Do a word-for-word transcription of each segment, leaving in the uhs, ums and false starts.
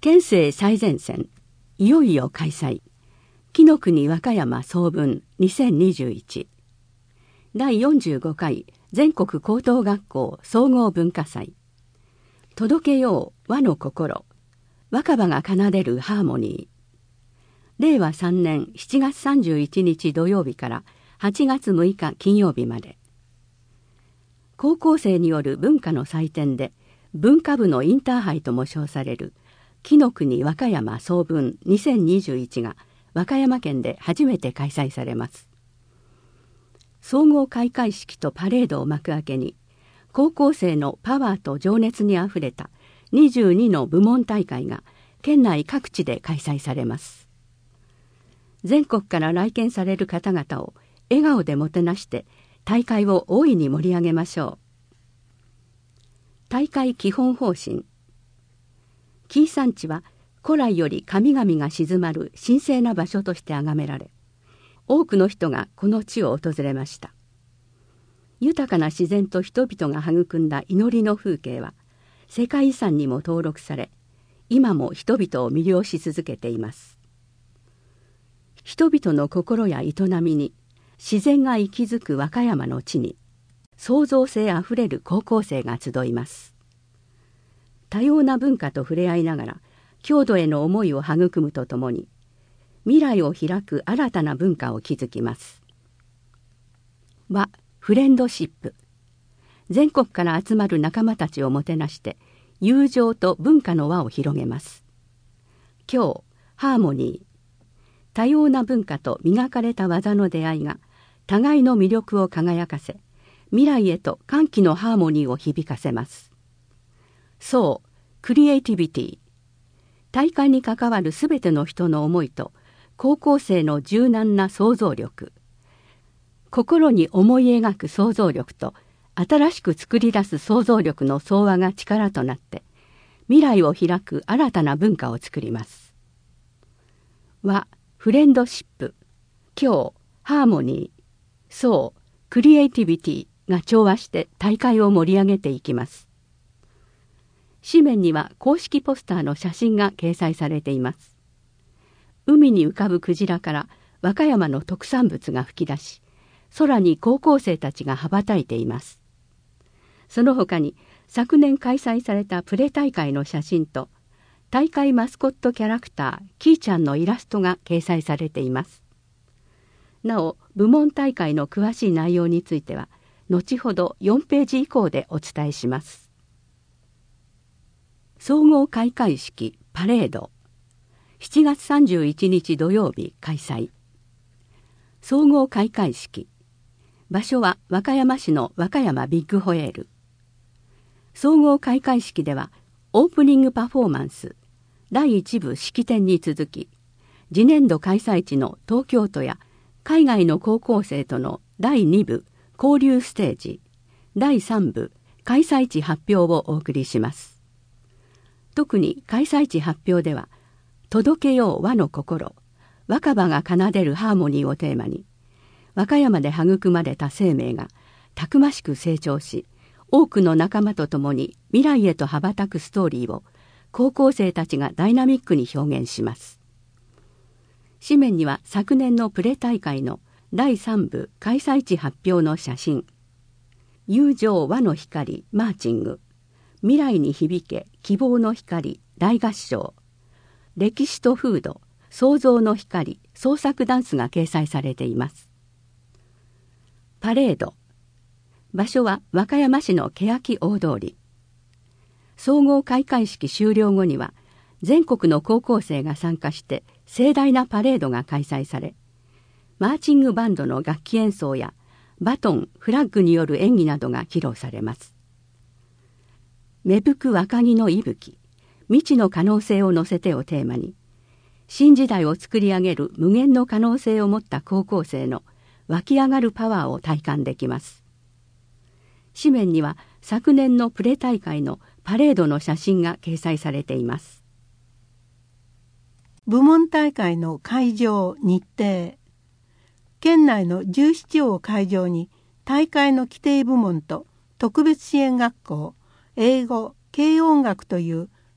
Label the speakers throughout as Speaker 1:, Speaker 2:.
Speaker 1: 県政最前線、いよいよ開催。紀の国和歌山総文にせんにじゅういち。だいよんじゅうごかい全国高等学校総合文化祭。届けよう和の心。若葉が奏でるハーモニー。れいわさんねんしちがつさんじゅういちにち土曜日からはちがつむいか金曜日まで。高校生による文化の祭典で、文化部のインターハイとも称される紀の国和歌山総文にせんにじゅういちが和歌山県で初めて開催されます。総合開会式とパレードを幕開けに、高校生のパワーと情熱にあふれたにじゅうにの部門大会が県内各地で開催されます。全国から来県される方々を笑顔でもてなして大会を大いに盛り上げましょう。大会基本方針。紀伊山地は古来より神々が鎮まる神聖な場所として崇められ、多くの人がこの地を訪れました。豊かな自然と人々が育んだ祈りの風景は世界遺産にも登録され、今も人々を魅了し続けています。人々の心や営みに自然が息づく和歌山の地に、創造性あふれる高校生が集います。多様な文化と触れ合いながら郷土への思いを育むとともに、未来を開く新たな文化を築きます。和フレンドシップ。全国から集まる仲間たちをもてなして友情と文化の輪を広げます。今日ハーモニー。多様な文化と磨かれた技の出会いが互いの魅力を輝かせ、未来へと歓喜のハーモニーを響かせます。そう、クリエイティビティ。大会に関わるすべての人の思いと高校生の柔軟な想像力。心に思い描く想像力と新しく作り出す想像力の総和が力となって、未来を開く新たな文化を作ります。和フレンドシップ。今日ハーモニー。そう、クリエイティビティが調和して大会を盛り上げていきます。紙面には公式ポスターの写真が掲載されています。海に浮かぶクジラから和歌山の特産物が吹き出し、空に高校生たちが羽ばたいています。その他に昨年開催されたプレ大会の写真と、大会マスコットキャラクターキーちゃんのイラストが掲載されています。なお、部門大会の詳しい内容については、後ほどよんページ以降でお伝えします。総合開会式パレード。しちがつさんじゅういちにち土曜日開催。総合開会式。場所は和歌山市の和歌山ビッグホエール。総合開会式では、オープニングパフォーマンス、だいいち部式典に続き、次年度開催地の東京都や海外の高校生とのだいに部交流ステージ、だいさん部開催地発表をお送りします。特に開催地発表では、届けよう和の心、若葉が奏でるハーモニーをテーマに、和歌山で育まれた生命がたくましく成長し、多くの仲間と共に未来へと羽ばたくストーリーを高校生たちがダイナミックに表現します。紙面には昨年のプレ大会のだいさん部開催地発表の写真、友情和の光マーチング、未来に響け希望の光大合唱、歴史と風土創造の光創作ダンスが掲載されています。パレード。場所は和歌山市の欅大通り。総合開会式終了後には全国の高校生が参加して盛大なパレードが開催され、マーチングバンドの楽器演奏やバトン、フラッグによる演技などが披露されます。芽吹く若木の息吹、未知の可能性を乗せてをテーマに、新時代を作り上げる無限の可能性を持った高校生の湧き上がるパワーを体感できます。紙面には昨年のプレ大会のパレードの写真が掲載されています。
Speaker 2: 部門大会の会場日程。県内のじゅうななを会場に大会の規定部門と特別支援学校、英語、軽音楽という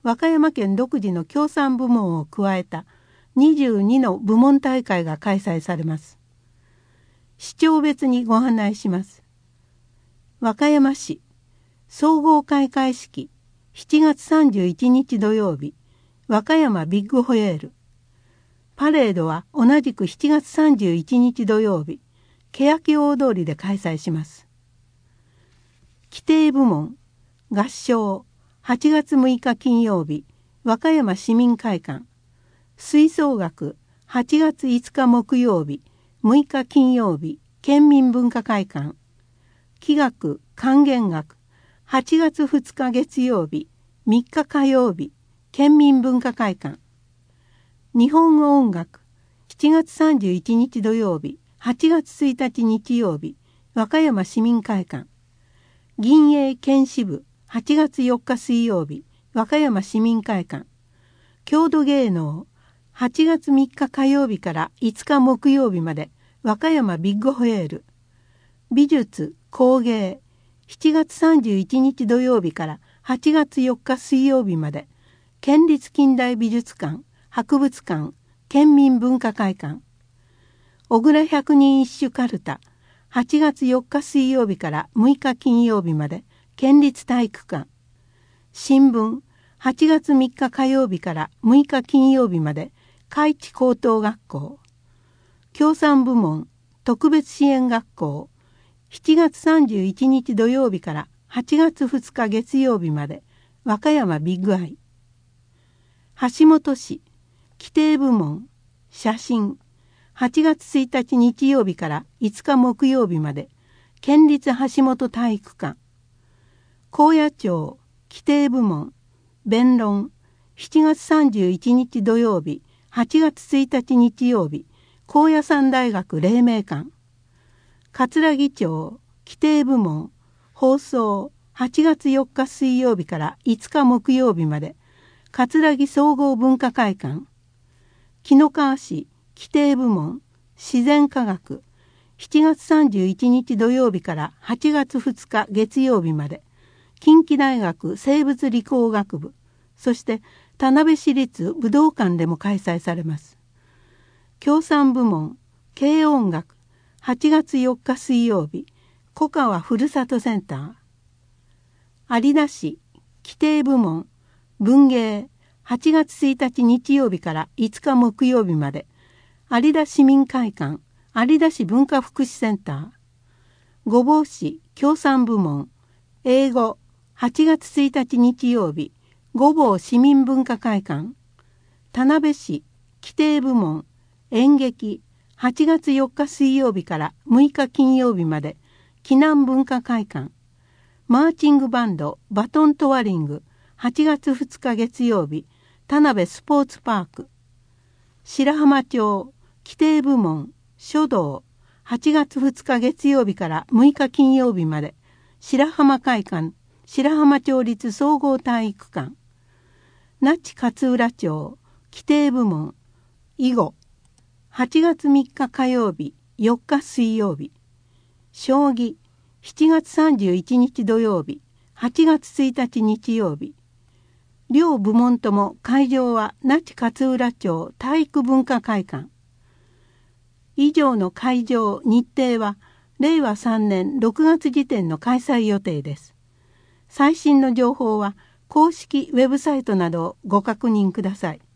Speaker 2: 和歌山県独自の協賛部門を加えたにじゅうにの部門大会が開催されます。市町別にご案内します。和歌山市総合開会式しちがつさんじゅういちにち土曜日、和歌山ビッグホエール。パレードは同じくしちがつさんじゅういちにち土曜日、欅大通りで開催します。規定部門合唱はちがつむいか金曜日、和歌山市民会館。吹奏楽はちがついつか木曜日、むいか金曜日、県民文化会館。器楽管弦楽はちがつふつか月曜日、みっか火曜日、県民文化会館。日本語音楽しちがつさんじゅういちにち土曜日、はちがつついたち日曜日、和歌山市民会館。銀営県支部はちがつよっか水曜日、和歌山市民会館。郷土芸能はちがつみっか火曜日からいつか木曜日まで、和歌山ビッグホエール。美術工芸しちがつさんじゅういちにち土曜日からはちがつよっか水曜日まで、県立近代美術館、博物館、県民文化会館。小倉百人一首かるたはちがつよっか水曜日からむいか金曜日まで、県立体育館。新聞はちがつみっか火曜日からむいか金曜日まで、開智高等学校。協賛部門特別支援学校しちがつさんじゅういちにち土曜日からはちがつふつか月曜日まで、和歌山ビッグアイ。橋本市規定部門写真はちがつついたち日曜日からいつか木曜日まで、県立橋本体育館。高野町規定部門弁論しちがつさんじゅういちにち土曜日、はちがつついたち日曜日、高野山大学黎明館。桂木町規定部門放送はちがつよっか水曜日からいつか木曜日まで、桂木総合文化会館。紀の川市規定部門自然科学しちがつさんじゅういちにち土曜日からはちがつふつか月曜日まで、近畿大学生物理工学部、そして田辺市立武道館でも開催されます。協賛部門軽音楽はちがつよっか水曜日、小川ふるさとセンター。有田市規定部門文芸はちがつついたち日曜日からいつか木曜日まで、有田市民会館有田市文化福祉センター。御坊市協賛部門英語はちがつついたち日曜日、御坊市民文化会館。田辺市規定部門演劇はちがつよっか水曜日からむいか金曜日まで、紀南文化会館。マーチングバンドバトントワリングはちがつふつか月曜日、田辺スポーツパーク。白浜町規定部門書道はちがつふつか月曜日からむいか金曜日まで、白浜会館白浜町立総合体育館。那智勝浦町規定部門囲碁はちがつみっか火曜日よっか水曜日。将棋しちがつさんじゅういちにち土曜日はちがつついたち日曜日。両部門とも会場は那智勝浦町体育文化会館。以上の会場日程はれいわさんねんろくがつ時点の開催予定です。最新の情報は公式ウェブサイトなどをご確認ください。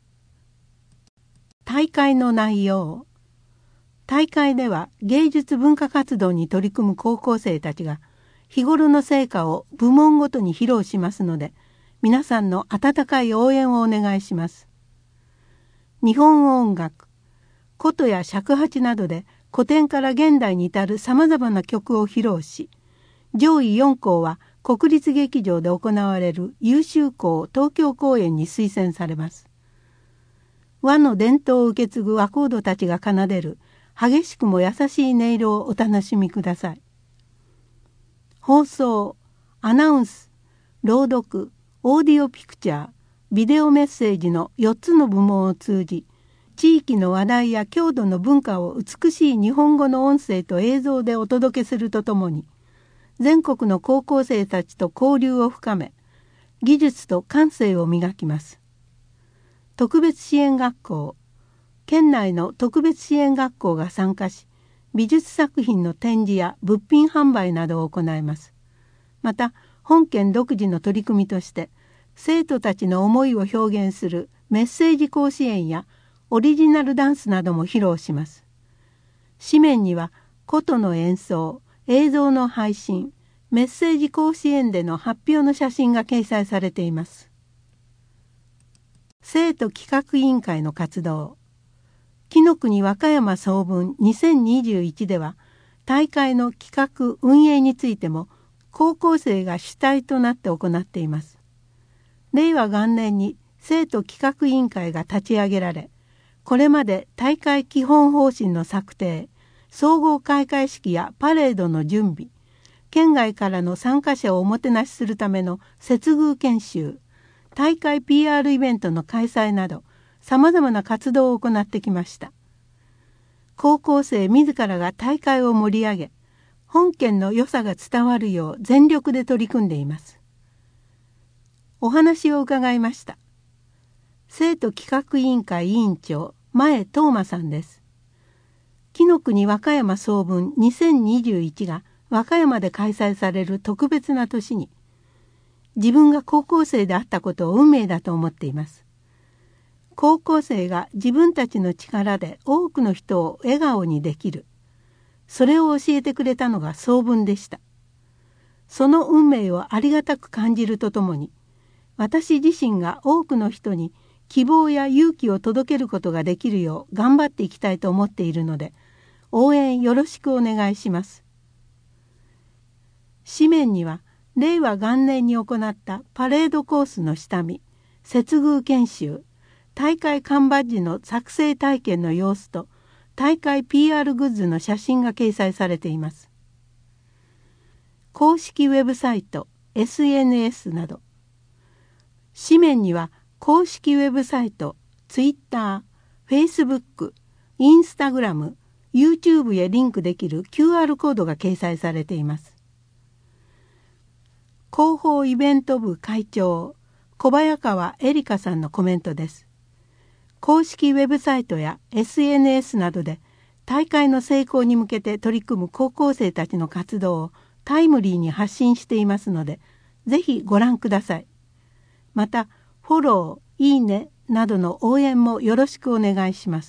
Speaker 2: 大会の内容。大会では芸術文化活動に取り組む高校生たちが日頃の成果を部門ごとに披露しますので、皆さんの温かい応援をお願いします。日本音楽、琴や尺八などで古典から現代に至るさまざまな曲を披露し、上位よん校は国立劇場で行われる優秀校東京公演に推薦されます。和の伝統を受け継ぐ和コードたちが奏でる激しくも優しい音色をお楽しみください。放送、アナウンス、朗読、オーディオピクチャー、ビデオメッセージのよっつの部門を通じ、地域の話題や郷土の文化を美しい日本語の音声と映像でお届けするとともに、全国の高校生たちと交流を深め、 技術と感性を磨きます。特別支援学校、県内の特別支援学校が参加し、美術作品の展示や物品販売などを行います。また、本県独自の取り組みとして、生徒たちの思いを表現するメッセージ甲子園やオリジナルダンスなども披露します。紙面には琴の演奏、映像の配信、メッセージ甲子園での発表の写真が掲載されています。生徒企画委員会の活動。紀の国和歌山総文にせんにじゅういちでは、大会の企画運営についても高校生が主体となって行っています。令和元年に生徒企画委員会が立ち上げられ、これまで大会基本方針の策定、総合開会式やパレードの準備、県外からの参加者をおもてなしするための接遇研修、大会 ピーアール イベントの開催など、さまざまな活動を行ってきました。高校生自らが大会を盛り上げ、本県の良さが伝わるよう全力で取り組んでいます。お話を伺いました。生徒企画委員会委員長、前東馬さんです。紀の国和歌山総文にせんにじゅういちが和歌山で開催される特別な年に、自分が高校生であったことを運命だと思っています。高校生が自分たちの力で多くの人を笑顔にできる。それを教えてくれたのが総文でした。その運命をありがたく感じるとともに、私自身が多くの人に希望や勇気を届けることができるよう頑張っていきたいと思っているので、応援よろしくお願いします。紙面には、令和元年に行ったパレードコースの下見、接遇研修、大会缶バッジの作成体験の様子と、大会 ピーアール グッズの写真が掲載されています。公式ウェブサイト、エスエヌエス など、紙面には公式ウェブサイト、ツイッター、フェイスブック、インスタグラム、YouTube へリンクできる キューアール コードが掲載されています。広報イベント部会長、小早川エリカさんのコメントです。公式ウェブサイトや エスエヌエス などで大会の成功に向けて取り組む高校生たちの活動をタイムリーに発信していますので、ぜひご覧ください。また、フォロー、いいねなどの応援もよろしくお願いします。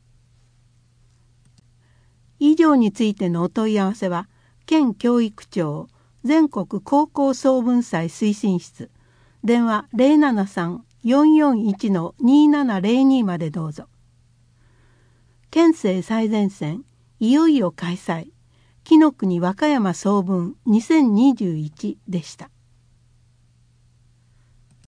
Speaker 2: 以上についてのお問い合わせは、県教育庁全国高校総文祭推進室、電話 ゼロななさん よんよんいち のにななゼロに までどうぞ。県政最前線、いよいよ開催。紀の国和歌山総文にせんにじゅういちでした。